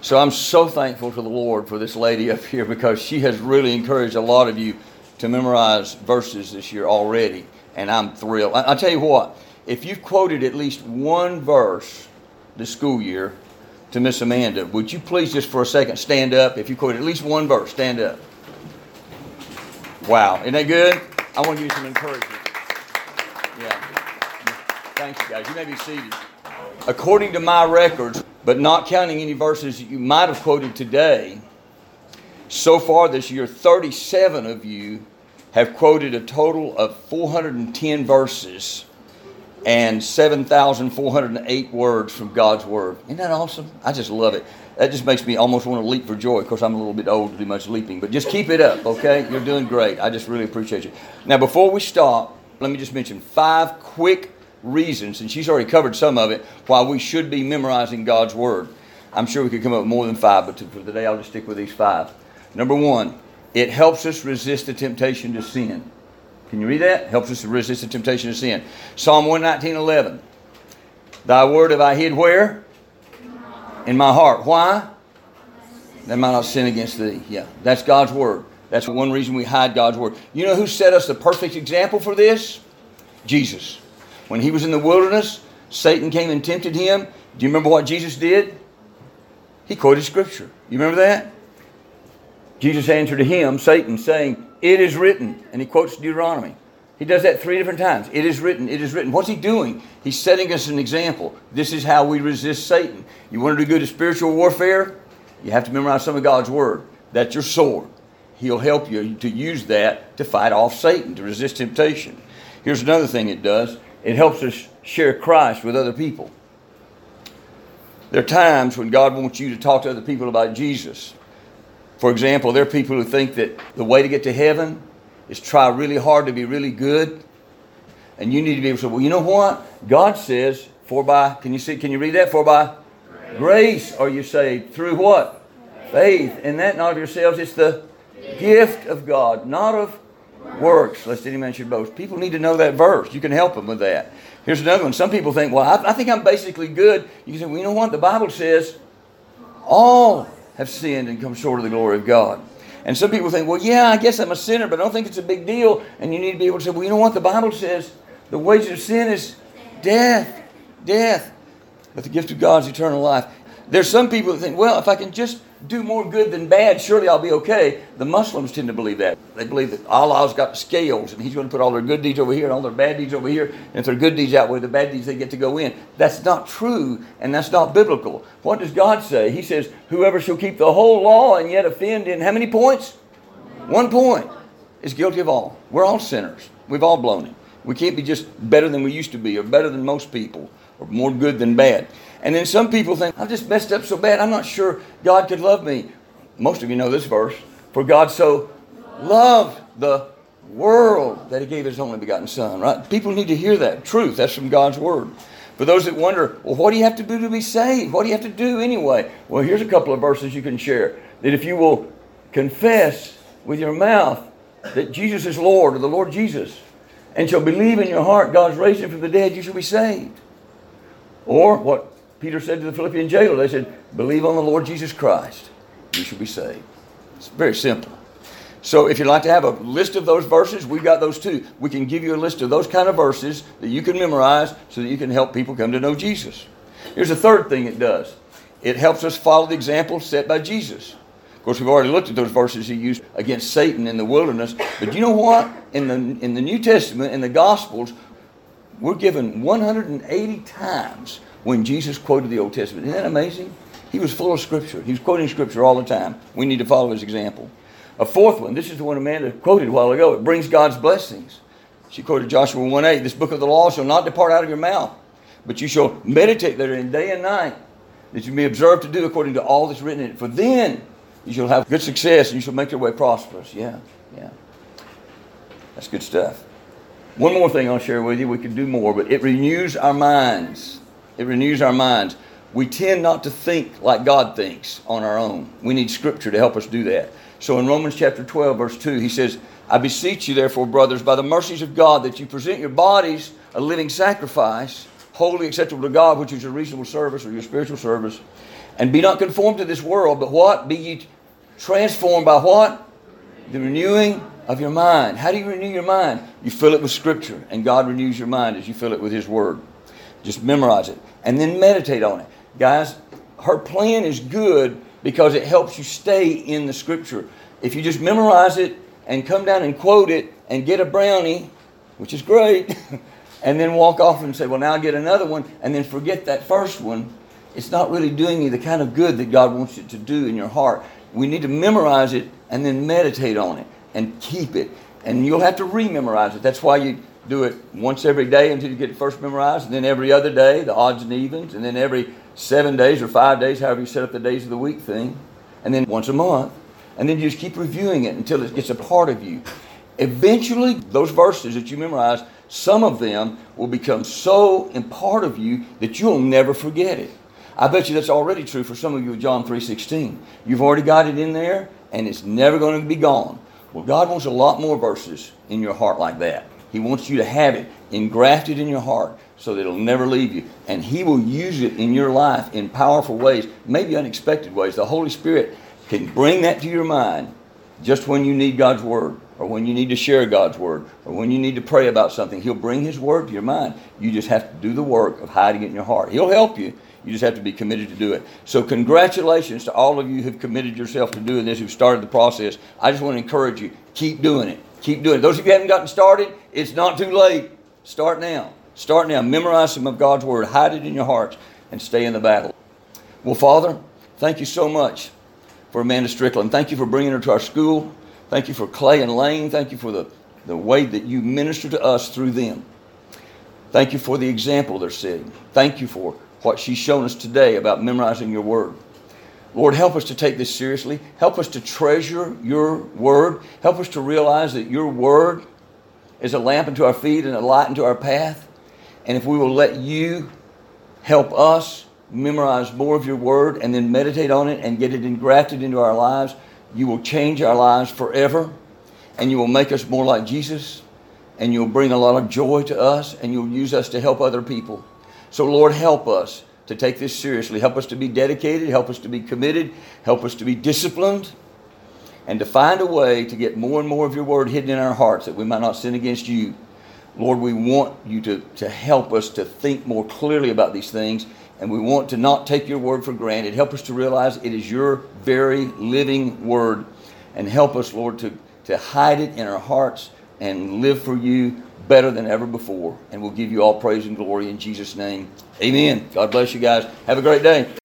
So I'm so thankful to the Lord for this lady up here because she has really encouraged a lot of you to memorize verses this year already. And I'm thrilled. I'll tell you what, if you've quoted at least one verse this school year to Miss Amanda, would you please just for a second stand up? If you quoted at least one verse, stand up. Wow, isn't that good? I want to give you some encouragement. Yeah. Thanks, guys. You may be seated. According to my records, but not counting any verses that you might have quoted today, so far this year, 37 of you have quoted a total of 410 verses and 7,408 words from God's Word. Isn't that awesome? I just love it. That just makes me almost want to leap for joy. Of course, I'm a little bit old to do much leaping, but just keep it up, okay? You're doing great. I just really appreciate you. Now, before we stop, let me just mention 5 quick reasons, and she's already covered some of it, why we should be memorizing God's Word. I'm sure we could come up with more than 5, but for today I'll just stick with these 5. Number 1, it helps us resist the temptation to sin. Can you read that? Helps us to resist the temptation to sin. Psalm 119:11. Thy word have I hid where? In my heart. Why? That I might not sin against thee. Yeah, that's God's Word. That's one reason we hide God's Word. You know who set us the perfect example for this? Jesus. When he was in the wilderness, Satan came and tempted him. Do you remember what Jesus did? He quoted Scripture. You remember that? Jesus answered to him, Satan, saying, it is written. And he quotes Deuteronomy. He does that 3 different times. It is written. It is written. What's he doing? He's setting us an example. This is how we resist Satan. You want to do good at spiritual warfare? You have to memorize some of God's Word. That's your sword. He'll help you to use that to fight off Satan, to resist temptation. Here's another thing it does. It helps us share Christ with other people. There are times when God wants you to talk to other people about Jesus. For example, there are people who think that the way to get to heaven is try really hard to be really good. And you need to be able to say, well, you know what? God says, can you read that? For by grace are you saved. Through what? Faith. And that not of yourselves, it's the gift of God, not of works, lest any man should boast. People need to know that verse. You can help them with that. Here's another one. Some people think, well, I think I'm basically good. You can say, well, you know what? The Bible says all have sinned and come short of the glory of God. And some people think, well, yeah, I guess I'm a sinner, but I don't think it's a big deal. And you need to be able to say, well, you know what? The Bible says the wages of sin is death. Death. But the gift of God is eternal life. There's some people that think, well, if I can just do more good than bad, surely I'll be okay. The Muslims tend to believe that. They believe that Allah's got scales and He's going to put all their good deeds over here and all their bad deeds over here. And if their good deeds outweigh the bad deeds, they get to go in. That's not true and that's not biblical. What does God say? He says, whoever shall keep the whole law and yet offend in how many points? 1 point is guilty of all. We're all sinners. We've all blown it. We can't be just better than we used to be or better than most people or more good than bad. And then some people think, I've just messed up so bad, I'm not sure God could love me. Most of you know this verse. For God so loved the world that He gave His only begotten Son. Right? People need to hear that truth. That's from God's Word. For those that wonder, well, what do you have to do to be saved? What do you have to do anyway? Well, here's a couple of verses you can share. That if you will confess with your mouth that Jesus is Lord, or the Lord Jesus, and shall believe in your heart God's raised Him from the dead, you shall be saved. Or what Peter said to the Philippian jailer, they said, believe on the Lord Jesus Christ, you shall be saved. It's very simple. So if you'd like to have a list of those verses, we've got those too. We can give you a list of those kind of verses that you can memorize so that you can help people come to know Jesus. Here's the third thing it does. It helps us follow the example set by Jesus. Of course, we've already looked at those verses He used against Satan in the wilderness. But you know what? In the New Testament, in the Gospels, we're given 180 times when Jesus quoted the Old Testament. Isn't that amazing? He was full of Scripture. He was quoting Scripture all the time. We need to follow His example. A fourth one, this is the one Amanda quoted a while ago. It brings God's blessings. She quoted Joshua 1:8. This book of the law shall not depart out of your mouth, but you shall meditate therein day and night, that you may observe to do according to all that's written in it. For then you shall have good success and you shall make your way prosperous. Yeah. That's good stuff. One more thing I'll share with you. We could do more, but it renews our minds. It renews our minds. We tend not to think like God thinks on our own. We need Scripture to help us do that. So in Romans chapter 12, verse 2, he says, I beseech you, therefore, brothers, by the mercies of God, that you present your bodies a living sacrifice, wholly acceptable to God, which is your reasonable service or your spiritual service. And be not conformed to this world, but what? Be ye transformed by what? The renewing of your mind. How do you renew your mind? You fill it with Scripture, and God renews your mind as you fill it with His Word. Just memorize it, and then meditate on it. Guys, her plan is good because it helps you stay in the Scripture. If you just memorize it and come down and quote it and get a brownie, which is great, and then walk off and say, well, now I get another one, and then forget that first one, it's not really doing you the kind of good that God wants it to do in your heart. We need to memorize it and then meditate on it and keep it. And you'll have to rememorize it. That's why you do it once every day until you get it first memorized, and then every other day, the odds and evens, and then every 7 days or 5 days, however you set up the days of the week thing, and then once a month, and then you just keep reviewing it until it gets a part of you. Eventually, those verses that you memorize, some of them will become so a part of you that you'll never forget it. I bet you that's already true for some of you with John 3:16. You've already got it in there, and it's never going to be gone. Well, God wants a lot more verses in your heart like that. He wants you to have it engrafted in your heart so that it'll never leave you. And He will use it in your life in powerful ways, maybe unexpected ways. The Holy Spirit can bring that to your mind just when you need God's Word, or when you need to share God's Word, or when you need to pray about something. He'll bring His Word to your mind. You just have to do the work of hiding it in your heart. He'll help you. You just have to be committed to do it. So congratulations to all of you who've committed yourself to doing this, who've started the process. I just want to encourage you, keep doing it. Keep doing it. Those of you who haven't gotten started, it's not too late. Start now. Start now. Memorize some of God's Word. Hide it in your hearts and stay in the battle. Well, Father, thank you so much for Amanda Strickland. Thank you for bringing her to our school. Thank you for Clay and Lane. Thank you for the way that you minister to us through them. Thank you for the example they're setting. Thank you for what she's shown us today about memorizing your Word. Lord, help us to take this seriously. Help us to treasure your Word. Help us to realize that your Word is a lamp unto our feet and a light unto our path. And if we will let you help us memorize more of your Word and then meditate on it and get it engrafted into our lives, you will change our lives forever, and you will make us more like Jesus, and you'll bring a lot of joy to us, and you'll use us to help other people. So, Lord, help us to take this seriously. Help us to be dedicated. Help us to be committed. Help us to be disciplined. And to find a way to get more and more of your Word hidden in our hearts that we might not sin against you. Lord, we want you to help us to think more clearly about these things. And we want to not take your Word for granted. Help us to realize it is your very living Word. And help us, Lord, to hide it in our hearts and live for you better than ever before. And we'll give you all praise and glory in Jesus' name. Amen. God bless you guys. Have a great day.